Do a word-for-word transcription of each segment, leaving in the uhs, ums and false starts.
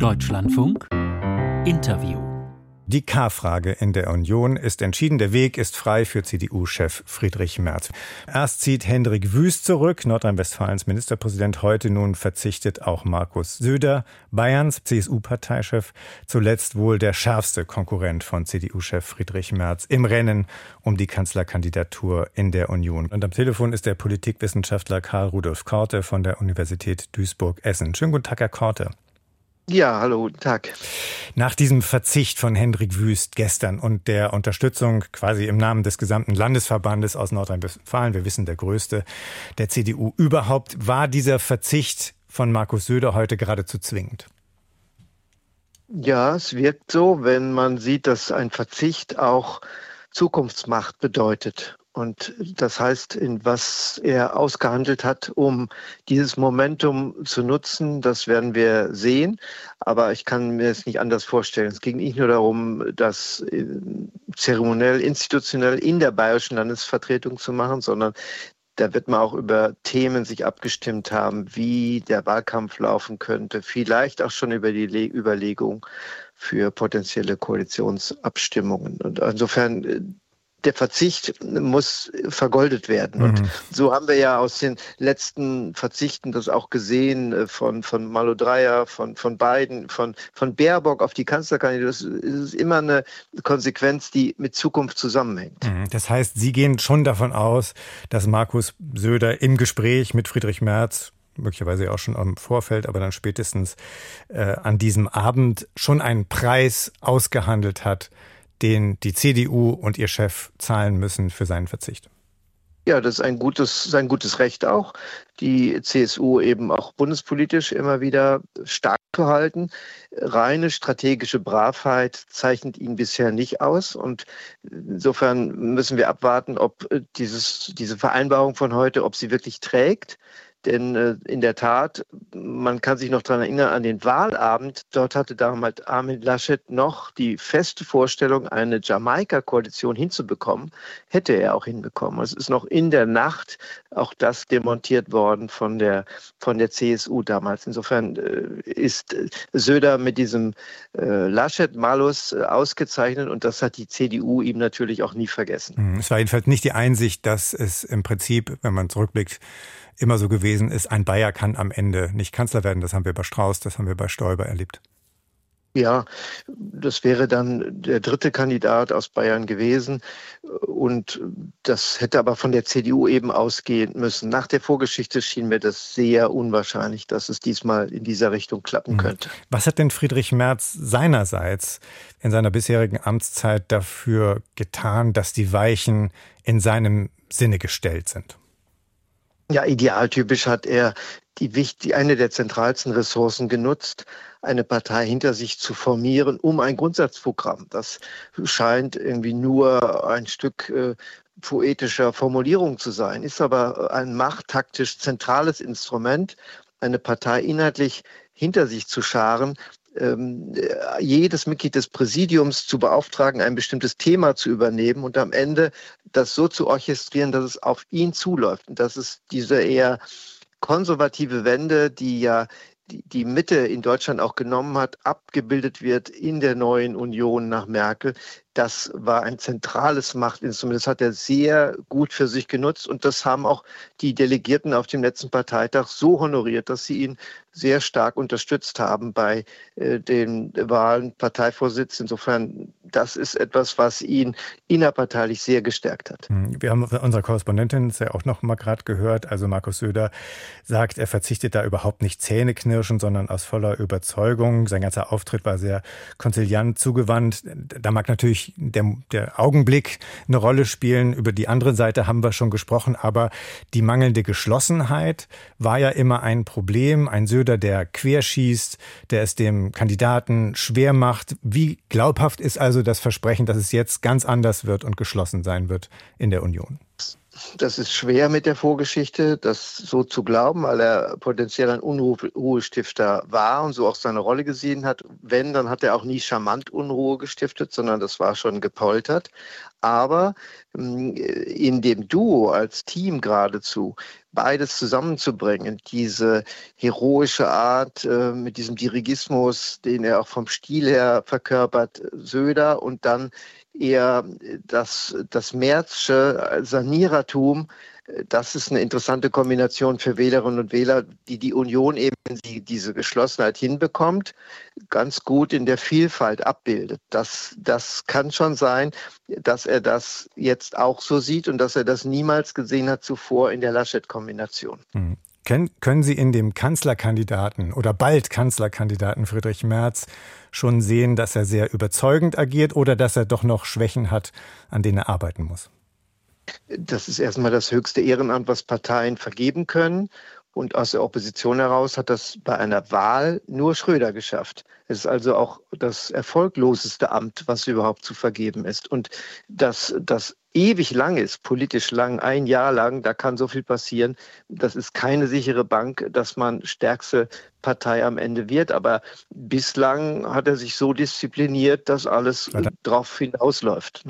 Deutschlandfunk Interview. Die K-Frage in der Union ist entschieden. Der Weg ist frei für C D U-Chef Friedrich Merz. Erst zieht Hendrik Wüst zurück, Nordrhein-Westfalens Ministerpräsident. Heute nun verzichtet auch Markus Söder, Bayerns C S U-Parteichef. Zuletzt wohl der schärfste Konkurrent von C D U-Chef Friedrich Merz im Rennen um die Kanzlerkandidatur in der Union. Und am Telefon ist der Politikwissenschaftler Karl Rudolf Korte von der Universität Duisburg-Essen. Schönen guten Tag, Herr Korte. Ja, hallo, guten Tag. Nach diesem Verzicht von Hendrik Wüst gestern und der Unterstützung quasi im Namen des gesamten Landesverbandes aus Nordrhein-Westfalen, wir wissen, der größte der C D U überhaupt, war dieser Verzicht von Markus Söder heute geradezu zwingend? Ja, es wirkt so, wenn man sieht, dass ein Verzicht auch Zukunftsmacht bedeutet. Und das heißt, in was er ausgehandelt hat, um dieses Momentum zu nutzen, das werden wir sehen. Aber ich kann mir es nicht anders vorstellen. Es ging nicht nur darum, das zeremoniell, institutionell in der bayerischen Landesvertretung zu machen, sondern da wird man auch über Themen sich abgestimmt haben, wie der Wahlkampf laufen könnte. Vielleicht auch schon über die Le- Überlegung für potenzielle Koalitionsabstimmungen. Und insofern der Verzicht muss vergoldet werden. Mhm. Und so haben wir ja aus den letzten Verzichten das auch gesehen, von, von Malu Dreyer, von, von Biden, von, von Baerbock auf die Kanzlerkandidatur. Das ist immer eine Konsequenz, die mit Zukunft zusammenhängt. Das heißt, Sie gehen schon davon aus, dass Markus Söder im Gespräch mit Friedrich Merz, möglicherweise auch schon am Vorfeld, aber dann spätestens äh, an diesem Abend schon einen Preis ausgehandelt hat, den die C D U und ihr Chef zahlen müssen für seinen Verzicht. Ja, das ist ein gutes, sein gutes Recht auch, die C S U eben auch bundespolitisch immer wieder stark zu halten. Reine strategische Bravheit zeichnet ihn bisher nicht aus. Und insofern müssen wir abwarten, ob dieses, diese Vereinbarung von heute, ob sie wirklich trägt. Denn äh, in der Tat, man kann sich noch daran erinnern, an den Wahlabend, dort hatte damals Armin Laschet noch die feste Vorstellung, eine Jamaika-Koalition hinzubekommen, hätte er auch hinbekommen. Es ist noch in der Nacht auch das demontiert worden von der, von der C S U damals. Insofern äh, ist Söder mit diesem äh, Laschet-Malus äh, ausgezeichnet und das hat die C D U ihm natürlich auch nie vergessen. Es war jedenfalls nicht die Einsicht, dass es im Prinzip, wenn man zurückblickt, immer so gewesen ist, ein Bayer kann am Ende nicht Kanzler werden. Das haben wir bei Strauß, das haben wir bei Stoiber erlebt. Ja, das wäre dann der dritte Kandidat aus Bayern gewesen. Und das hätte aber von der C D U eben ausgehen müssen. Nach der Vorgeschichte schien mir das sehr unwahrscheinlich, dass es diesmal in dieser Richtung klappen könnte. Was hat denn Friedrich Merz seinerseits in seiner bisherigen Amtszeit dafür getan, dass die Weichen in seinem Sinne gestellt sind? Ja, idealtypisch hat er die, die eine der zentralsten Ressourcen genutzt, eine Partei hinter sich zu formieren, um ein Grundsatzprogramm. Das scheint irgendwie nur ein Stück äh, poetischer Formulierung zu sein, ist aber ein machttaktisch zentrales Instrument, eine Partei inhaltlich hinter sich zu scharen, ähm, jedes Mitglied des Präsidiums zu beauftragen, ein bestimmtes Thema zu übernehmen und am Ende das so zu orchestrieren, dass es auf ihn zuläuft. Und das ist diese eher konservative Wende, die ja die, die Mitte in Deutschland auch genommen hat, abgebildet wird in der neuen Union nach Merkel. Das war ein zentrales Machtinstrument. Das hat er sehr gut für sich genutzt und das haben auch die Delegierten auf dem letzten Parteitag so honoriert, dass sie ihn sehr stark unterstützt haben bei äh, den Wahlen Parteivorsitz. Insofern, das ist etwas, was ihn innerparteilich sehr gestärkt hat. Wir haben unsere Korrespondentin es ja auch noch mal gerade gehört. Also Markus Söder sagt, er verzichtet da überhaupt nicht zähneknirschen, sondern aus voller Überzeugung. Sein ganzer Auftritt war sehr konziliant zugewandt. Da mag natürlich Der, der Augenblick eine Rolle spielen. Über die andere Seite haben wir schon gesprochen, aber die mangelnde Geschlossenheit war ja immer ein Problem. Ein Söder, der querschießt, der es dem Kandidaten schwer macht. Wie glaubhaft ist also das Versprechen, dass es jetzt ganz anders wird und geschlossen sein wird in der Union? Das ist schwer mit der Vorgeschichte, das so zu glauben, weil er potenziell ein Unruhestifter war und so auch seine Rolle gesehen hat. Wenn, dann hat er auch nie charmant Unruhe gestiftet, sondern das war schon gepoltert. Aber in dem Duo als Team geradezu beides zusammenzubringen, diese heroische Art äh, mit diesem Dirigismus, den er auch vom Stil her verkörpert, Söder, und dann eher das, das Merzsche Sanierertum. Das ist eine interessante Kombination für Wählerinnen und Wähler, die die Union eben, wenn sie diese Geschlossenheit hinbekommt, ganz gut in der Vielfalt abbildet. Das, das kann schon sein, dass er das jetzt auch so sieht und dass er das niemals gesehen hat zuvor in der Laschet-Kombination. Hm. Können, können Sie in dem Kanzlerkandidaten oder bald Kanzlerkandidaten Friedrich Merz schon sehen, dass er sehr überzeugend agiert oder dass er doch noch Schwächen hat, an denen er arbeiten muss? Das ist erstmal das höchste Ehrenamt, was Parteien vergeben können. Und aus der Opposition heraus hat das bei einer Wahl nur Schröder geschafft. Es ist also auch das erfolgloseste Amt, was überhaupt zu vergeben ist. Und dass das ewig lang ist, politisch lang, ein Jahr lang, da kann so viel passieren. Das ist keine sichere Bank, dass man stärkste Partei am Ende wird. Aber bislang hat er sich so diszipliniert, dass alles drauf hinausläuft.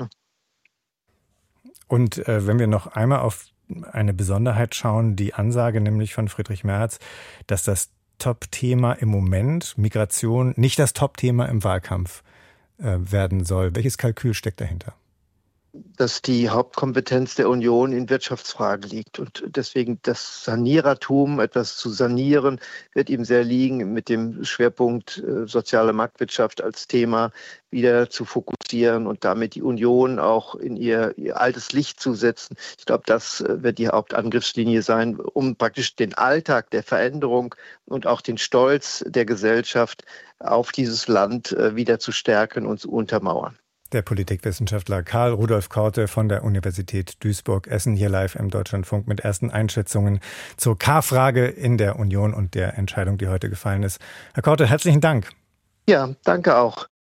Und äh, wenn wir noch einmal auf eine Besonderheit schauen, die Ansage nämlich von Friedrich Merz, dass das Top-Thema im Moment, Migration, nicht das Top-Thema im Wahlkampf äh, werden soll. Welches Kalkül steckt dahinter? Dass die Hauptkompetenz der Union in Wirtschaftsfragen liegt. Und deswegen das Sanierertum, etwas zu sanieren, wird ihm sehr liegen, mit dem Schwerpunkt äh, soziale Marktwirtschaft als Thema wieder zu fokussieren und damit die Union auch in ihr, ihr altes Licht zu setzen. Ich glaube, das äh, wird die Hauptangriffslinie sein, um praktisch den Alltag der Veränderung und auch den Stolz der Gesellschaft auf dieses Land äh, wieder zu stärken und zu untermauern. Der Politikwissenschaftler Karl Rudolf Korte von der Universität Duisburg-Essen hier live im Deutschlandfunk mit ersten Einschätzungen zur K-Frage in der Union und der Entscheidung, die heute gefallen ist. Herr Korte, herzlichen Dank. Ja, danke auch.